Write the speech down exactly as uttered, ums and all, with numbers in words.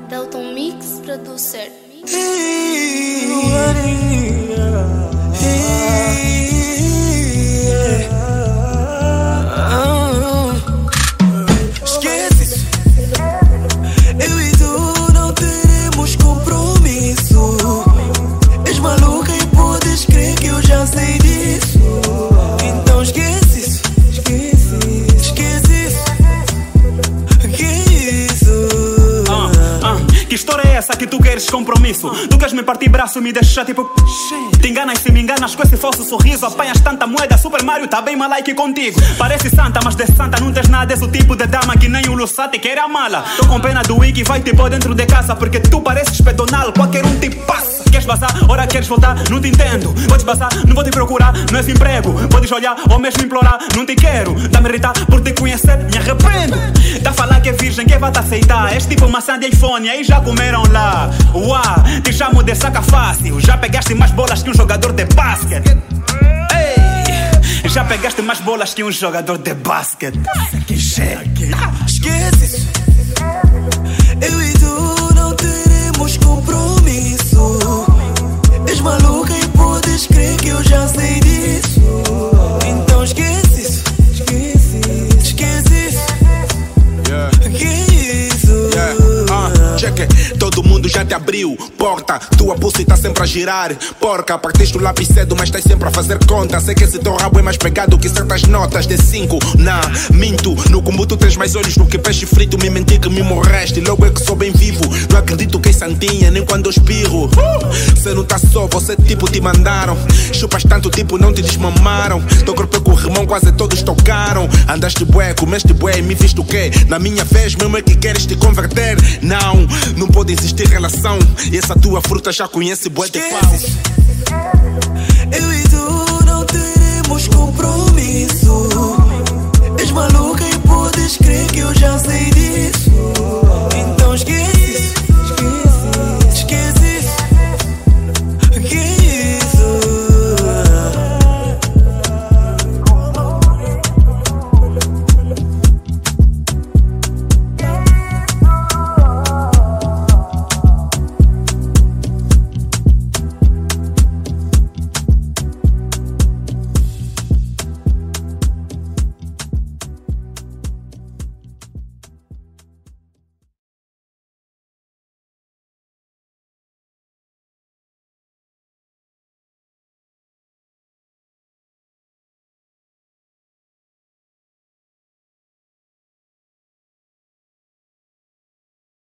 Delton Mix Producer. Esquece isso. Eu e tu não teremos compromisso. És maluca e podes crer que eu já sei disso. Então esquece isso. Esquece isso. Esquece isso. Que isso? Ah, ah, que história é essa que tu queres compromisso? Tu queres me partir braço e me deixar tipo... Te enganas se me enganas com esse falso sorriso. Apanhas tanta moeda, Super Mario tá bem malike contigo. Parece santa, mas de santa não tens nada. És o tipo de dama que nem o Lussate quer amá-la. Tô com pena do Wiki, vai te pôr dentro de casa, porque tu pareces pedonal, qualquer um te passa. Queres passar, ora queres voltar, não te entendo. Podes passar, não vou te procurar, não és emprego. Podes olhar ou mesmo implorar, não te quero. Tá me irritar por te conhecer, me arrependo. Tá a falar que é virgem, quem vai te aceitar? És tipo maçã de iPhone, aí já comeram lá. Uau, te chamo de saca fácil. Já pegaste mais bolas que um jogador de basquete. Ei, já pegaste mais bolas que um jogador de basquete. Que cheque. Esquece isso. Eu e tu não teremos compromisso. És maluca e podes crer que eu já sei disso. Então esquece isso. Esquece isso. Esquece isso. Yeah. Que isso? Yeah. Uh, check it. Todo mundo já te abriu porta. Tua pulse tá sempre a girar. Porca, partiste o lápis cedo, mas estás sempre a fazer conta. Sei que esse teu rabo é mais pegado que certas notas de cinco. Nah, minto. No combo tu tens mais olhos do que peixe frito. Me menti que me morreste, logo é que sou bem vivo. Não acredito que é santinha, nem quando eu espirro. uh, Cê não tá só, você tipo te mandaram. Chupas tanto tipo não te desmamaram. Teu corpo é com o irmão, quase todos tocaram. Andaste bué, comeste bué e me viste o quê? Na minha vez mesmo é que queres te converter. Não, não pode existir relação. E essa tua fruta já conhece bué de pau. Eu e tu não teremos compromisso.